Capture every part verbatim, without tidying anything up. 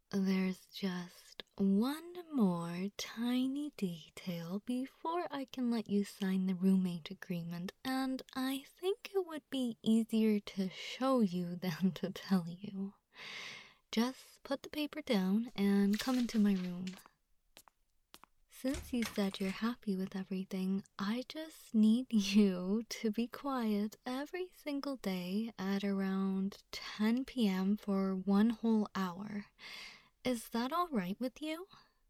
There's just one more tiny detail before I can let you sign the roommate agreement, and I think it would be easier to show you than to tell you. Just put the paper down and come into my room. Since you said you're happy with everything, I just need you to be quiet every single day at around ten p m for one whole hour. Is that all right with you?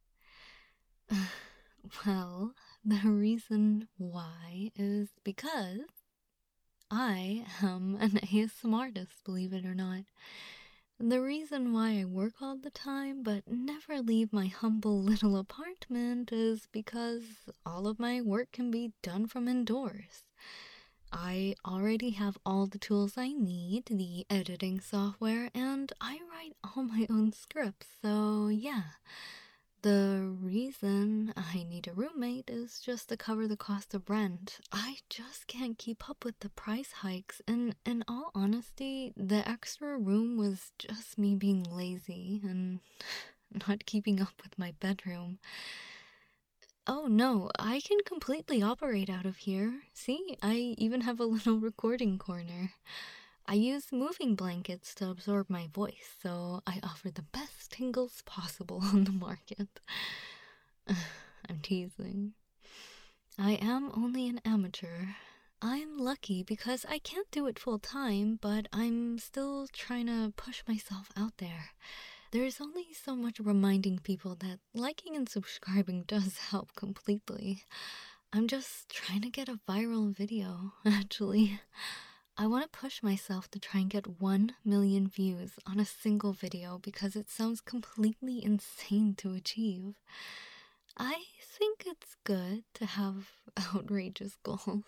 Well, the reason why is because I am an A S M R artist, believe it or not. The reason why I work all the time but never leave my humble little apartment is because all of my work can be done from indoors. I already have all the tools I need, the editing software, and I write all my own scripts, so yeah. The reason I need a roommate is just to cover the cost of rent. I just can't keep up with the price hikes, and in all honesty, the extra room was just me being lazy and not keeping up with my bedroom. Oh no, I can completely operate out of here. See, I even have a little recording corner. I use moving blankets to absorb my voice, so I offer the best tingles possible on the market. I'm teasing. I am only an amateur. I'm lucky because I can't do it full time, but I'm still trying to push myself out there. There's only so much reminding people that liking and subscribing does help completely. I'm just trying to get a viral video, actually. I want to push myself to try and get one million views on a single video because it sounds completely insane to achieve. I think it's good to have outrageous goals.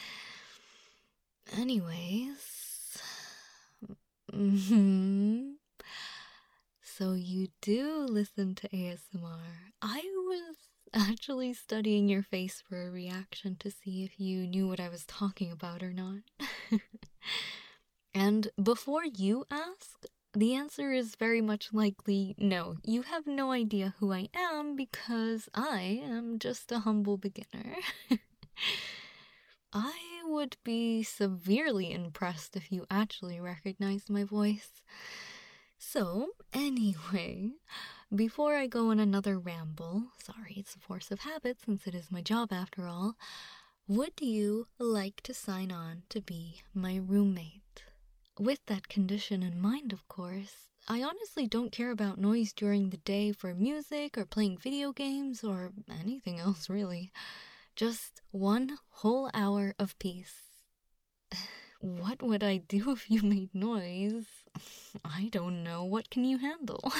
Anyways... Mm-hmm. So you do listen to A S M R. I was actually studying your face for a reaction to see if you knew what I was talking about or not. And before you ask, the answer is very much likely no. You have no idea who I am because I am just a humble beginner. I would be severely impressed if you actually recognized my voice. So, anyway, before I go on another ramble, sorry, it's a force of habit since it is my job after all, would you like to sign on to be my roommate? With that condition in mind, of course. I honestly don't care about noise during the day for music or playing video games or anything else, really. Just one whole hour of peace. What would I do if you made noise? I don't know. What can you handle?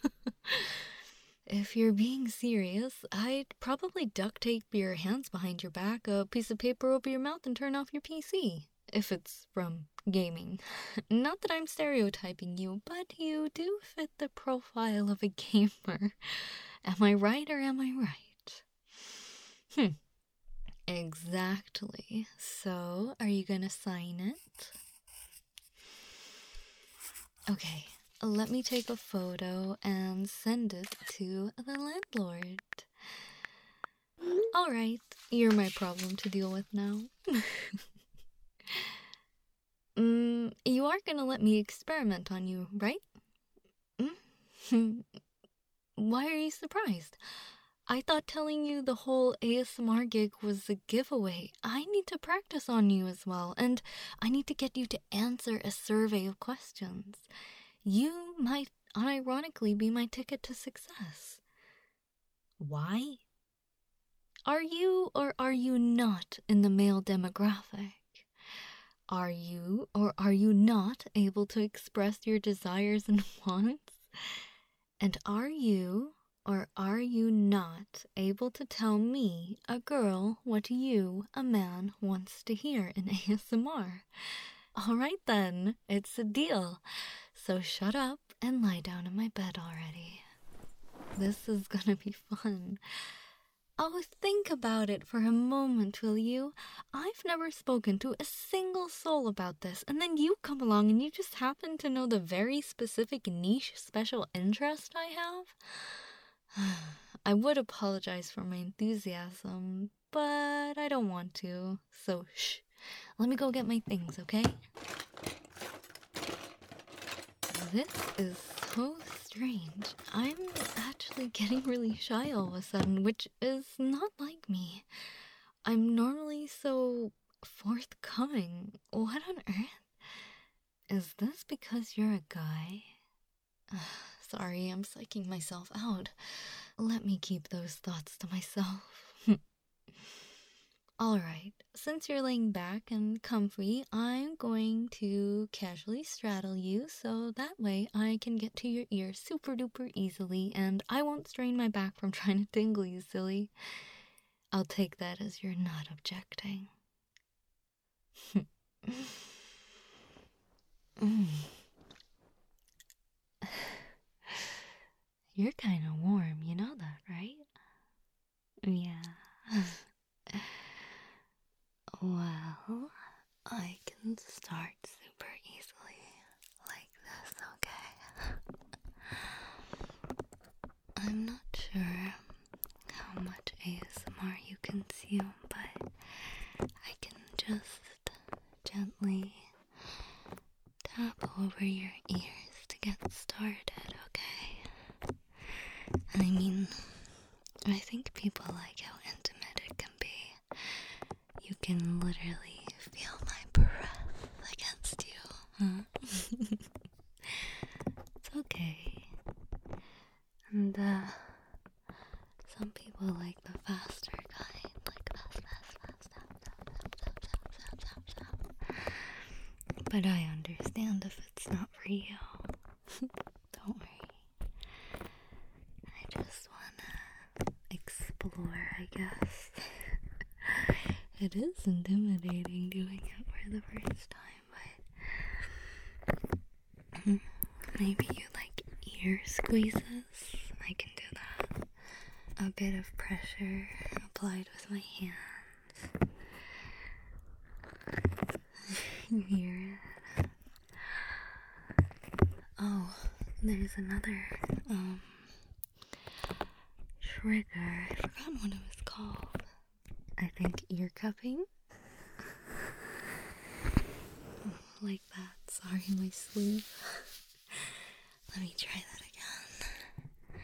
If you're being serious, I'd probably duct tape your hands behind your back, a piece of paper over your mouth, and turn off your P C. If it's from gaming. Not that I'm stereotyping you, but you do fit the profile of a gamer. Am I right or am I right? Hmm. Exactly. So, are you gonna sign it? Okay, let me take a photo and send it to the landlord. Alright, you're my problem to deal with now. mm, you are gonna let me experiment on you, right? Mm? Why are you surprised? I thought telling you the whole A S M R gig was a giveaway. I need to practice on you as well, and I need to get you to answer a survey of questions. You might unironically be my ticket to success. Why? Are you or are you not in the male demographic? Are you or are you not able to express your desires and wants? And are you or are you not able to tell me, a girl, what you, a man, wants to hear in A S M R? Alright then, it's a deal. So shut up and lie down in my bed already. This is gonna be fun. Oh, think about it for a moment, will you? I've never spoken to a single soul about this, and then you come along and you just happen to know the very specific niche special interest I have? I would apologize for my enthusiasm, but I don't want to, so shh. Let me go get my things, okay? This is so strange. I'm actually getting really shy all of a sudden, which is not like me. I'm normally so forthcoming. What on earth? Is this because you're a guy? Sorry, I'm psyching myself out. Let me keep those thoughts to myself. Alright, since you're laying back and comfy, I'm going to casually straddle you so that way I can get to your ear super duper easily and I won't strain my back from trying to tingle you, silly. I'll take that as you're not objecting. mm. You're kinda warm, you know that, right? Yeah. Well, I can start super easily like this, okay? I'm not sure how much A S M R you consume, but I can just gently tap over your ears to get started, okay? And I mean, I think people like how intimate it can be. You can literally feel my breath against you, huh? It's okay. And, uh, some people like the faster kind, like fast, fast, fast, tap, tap, tap, tap, tap, tap, tap, tap. But I understand if it's not for you. Don't worry. I just wanna explore, I guess. It is intimidating doing it for the first time, but maybe you like ear squeezes? I can do that. A bit of pressure applied with my hands. You hear it? Oh, there's another, um, trigger. I forgot what it was called. I think ear cupping? Like that. Sorry, my sleeve. Let me try that again.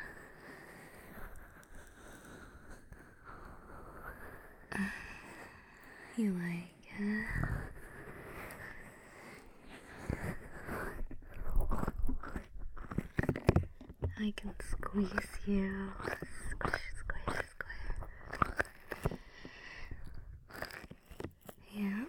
Uh, you like it? I can squeeze you. Squish, squish, squish. Yeah.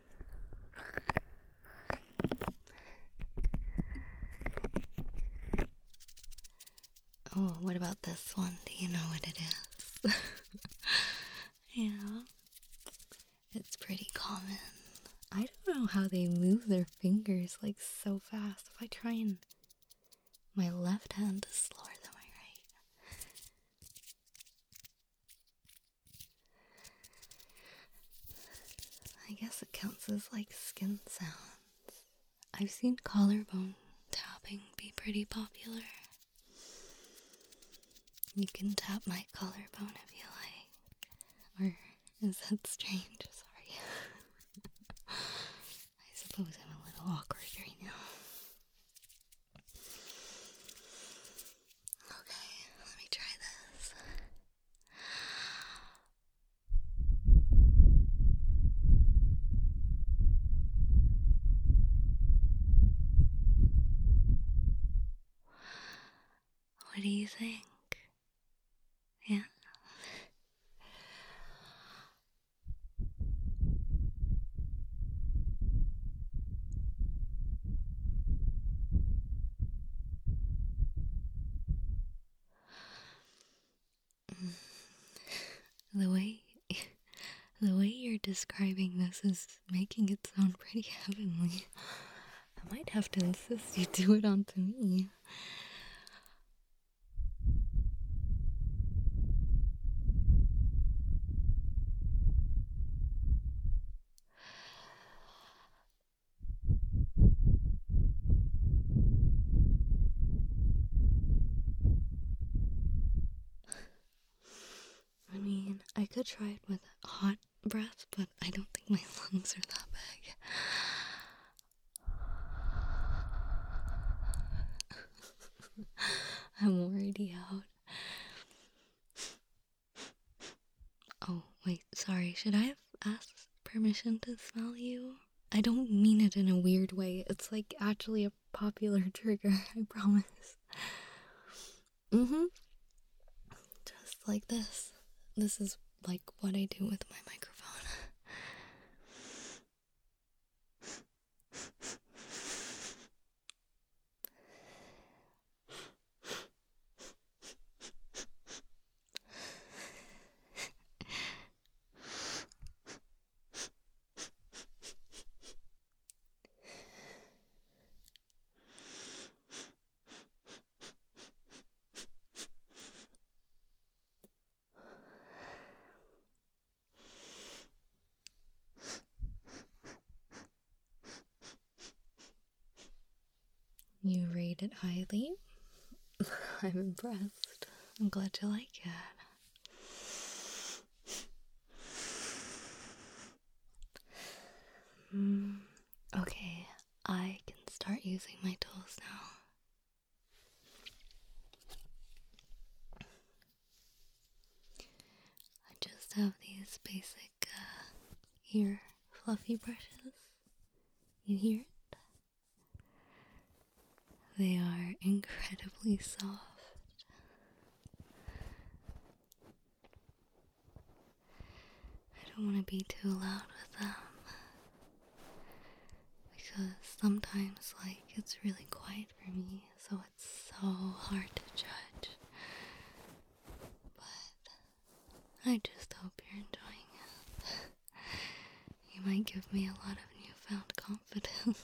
Oh, what about this one? Do you know what it is? Yeah. It's pretty common. I don't know how they move their fingers like so fast. If I try and my left hand is slower than my right. I guess it counts as like skin sounds. I've seen collarbone tapping be pretty popular. You can tap my collarbone if you like. Or is that strange? Sorry. I suppose I'm a little awkward right now. Okay, let me try this. What do you think? Yeah? The way the way you're describing this is making it sound pretty heavenly. I might have to insist you do it onto me. I could try it with hot breath, but I don't think my lungs are that big. I'm already out. Oh, wait, sorry. Should I have asked permission to smell you? I don't mean it in a weird way. It's like actually a popular trigger, I promise. Mm-hmm. Just like this. This is like what I do with my microphone. You rate it highly. I'm impressed. I'm glad you like it. Mm, okay, I can start using my tools now. I just have these basic uh, ear fluffy brushes. You hear it? They are incredibly soft. I don't want to be too loud with them. Because sometimes, like, it's really quiet for me, so it's so hard to judge. But I just hope you're enjoying it. You might give me a lot of newfound confidence.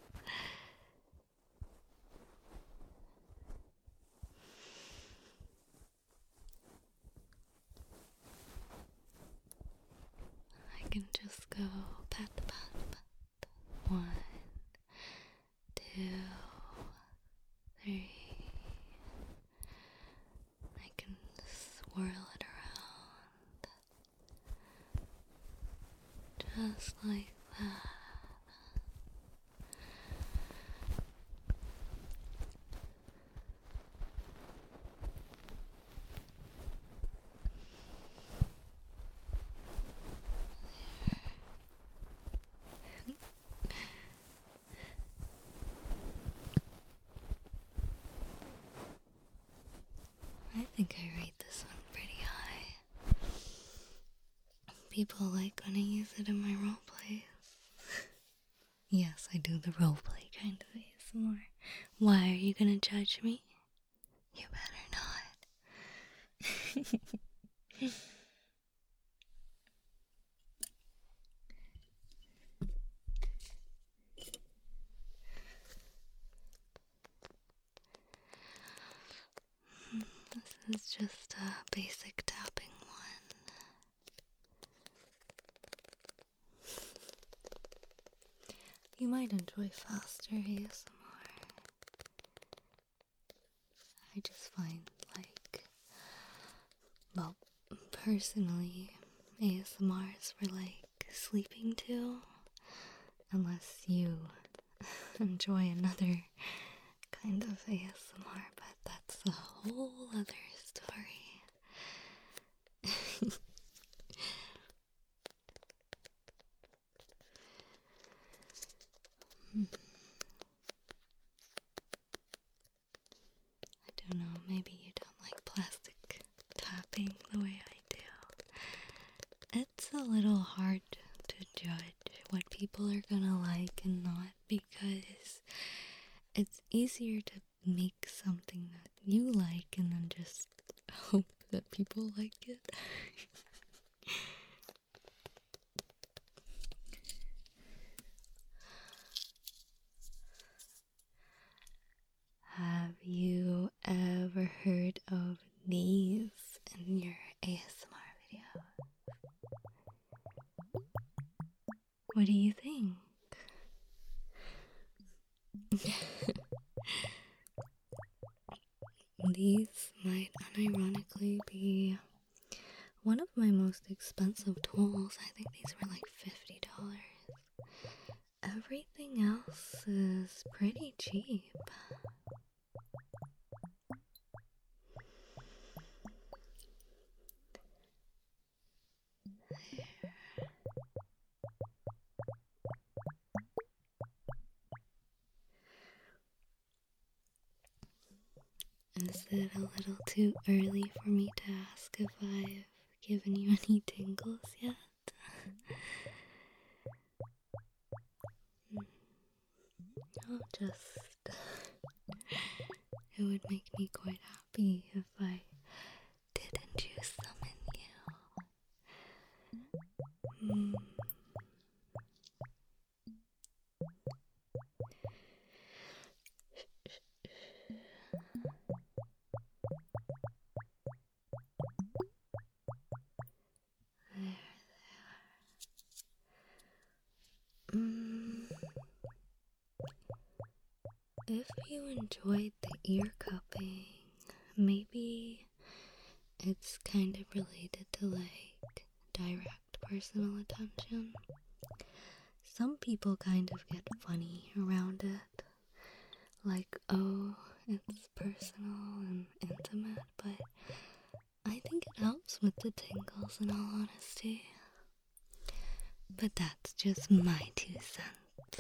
I can just go pat, pat, pat. One, two, three. I can swirl it around. Just like that. I think I rate this one pretty high. People like when I use it in my role plays. Yes, I do the roleplay kind of A S M R. Why are you gonna judge me? You better not. This is just a basic tapping one. You might enjoy faster A S M R. I just find, like, well, personally, A S M R is for, like, sleeping to, unless you enjoy another kind of A S M R, but that's a whole other story. I don't know, maybe you don't like plastic tapping the way I do. It's a little hard to judge what people are gonna like and not, because it's easier to make something that you like and then just hope that people like it. Have you ever heard of these in your A S M R videos? What do you think? These might unironically be one of my most expensive tools. I think these were like fifty dollars. Everything else is pretty cheap. Is it a little too early for me to ask if I've given you any tingles yet? I'll just... It would make me quite happy if I did induce them in you. Mm. If you enjoyed the ear cupping, maybe it's kind of related to like direct personal attention. Some people kind of get funny around it, like, oh, it's personal and intimate, but I think it helps with the tingles in all honesty. But that's just my two cents.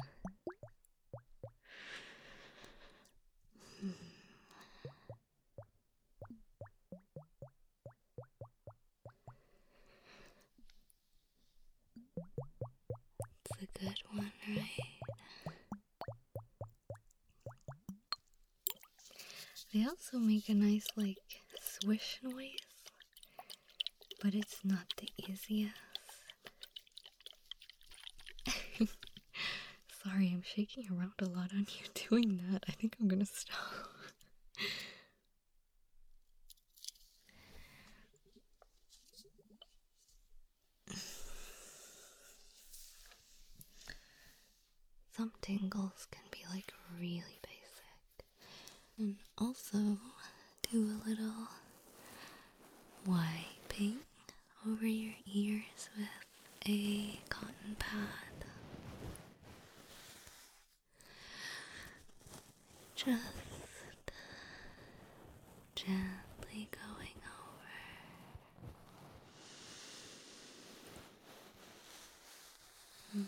It's a good one, right? They also make a nice, like, swish noise, but it's not the easiest. Sorry, I'm shaking around a lot on you doing that. I think I'm gonna stop. Some tingles can be like really basic. And also do a little wiping over your ears with a cotton pad. Just gently going over. Mm.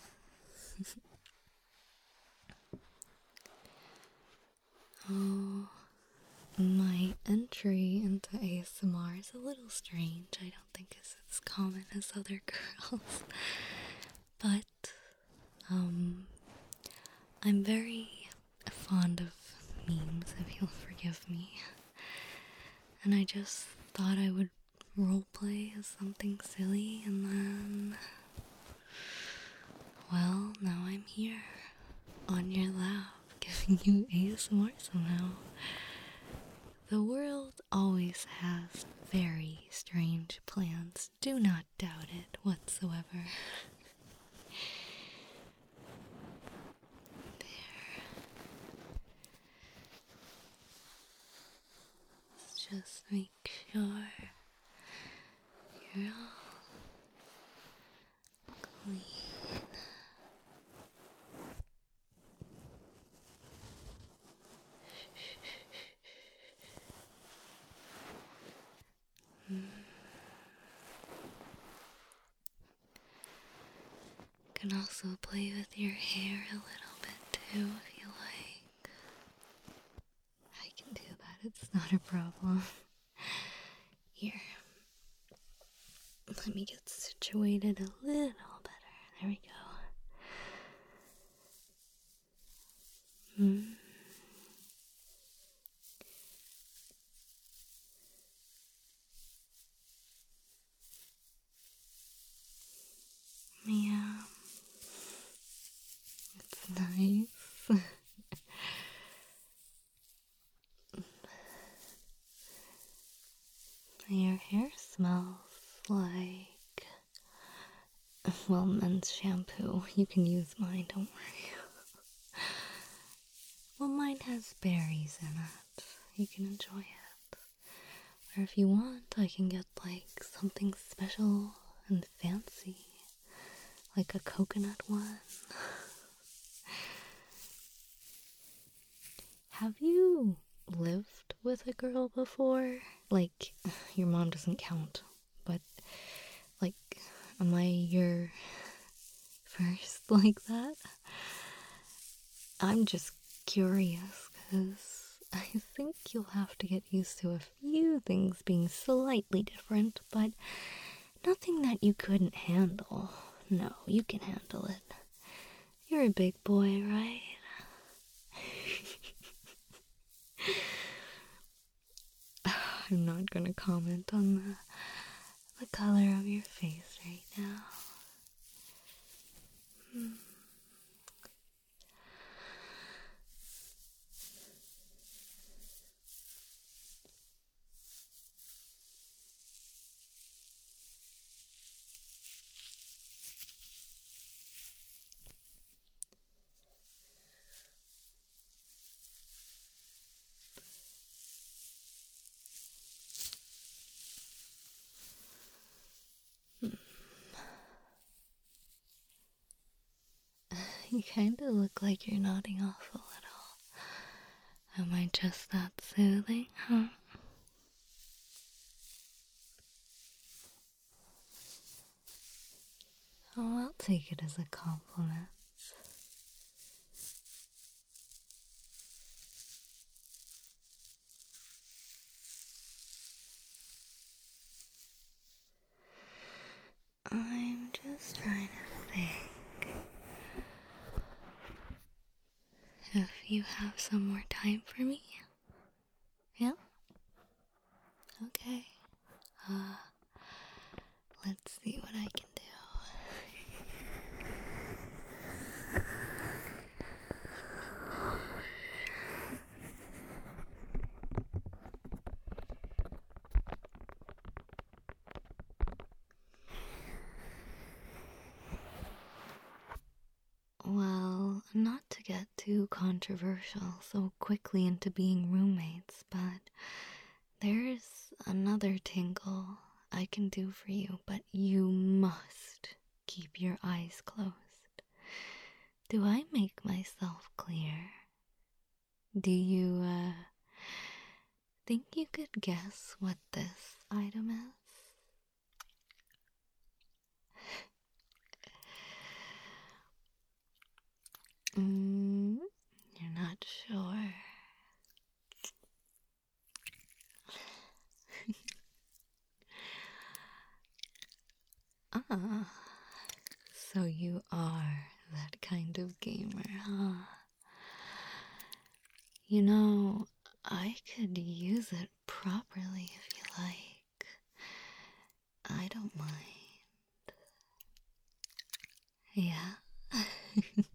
Oh, my entry into A S M R is a little strange. I don't think it's as common as other girls. But, um, I'm very fond of memes, if you'll forgive me. And I just thought I would roleplay as something silly, and then, well, now I'm here, on your lap, giving you A S M R somehow. The world always has very strange plans. Do not doubt it whatsoever. There. Let's just make sure you're all clean. Can also play with your hair a little bit too if you like. I can do that, it's not a problem. Here. Let me get situated a little better. There we go. Hmm. Yeah. It's nice. Your hair smells like, well, men's shampoo. You can use mine, don't worry. Well, mine has berries in it. You can enjoy it. Or if you want, I can get like something special and fancy, like a coconut one. Have you lived with a girl before? Like, your mom doesn't count, but like, am I your first like that? I'm just curious, because I think you'll have to get used to a few things being slightly different, but nothing that you couldn't handle. No, you can handle it. You're a big boy, right? I'm not gonna comment on the, the color of your face right now. Hmm. You kind of look like you're nodding off a little. Am I just that soothing, huh? Oh, I'll take it as a compliment. I'm just trying to think if you have some more time for me. Yeah? Okay. Uh, let's see what I can do. Well, not to get too controversial so quickly into being roommates, but there's another tingle I can do for you, but you must keep your eyes closed. Do I make myself clear? Do you, uh, think you could guess what this item is? Mm, you're not sure. Ah, so you are that kind of gamer, huh? You know, I could use it properly if you like. I don't mind. Yeah?